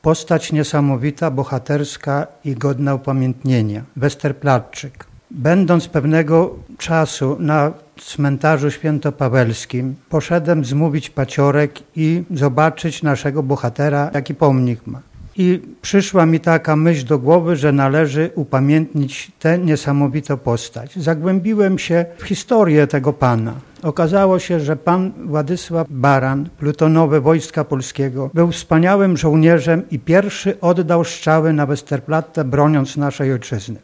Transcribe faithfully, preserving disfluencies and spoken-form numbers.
Postać niesamowita, bohaterska i godna upamiętnienia. Westerplatczyk. Będąc pewnego czasu na cmentarzu świętopawelskim, poszedłem zmówić paciorek i zobaczyć naszego bohatera, jaki pomnik ma. I przyszła mi taka myśl do głowy, że należy upamiętnić tę niesamowitą postać. Zagłębiłem się w historię tego pana. Okazało się, że pan Władysław Baran, plutonowy Wojska Polskiego, był wspaniałym żołnierzem i pierwszy oddał strzały na Westerplatte, broniąc naszej ojczyzny.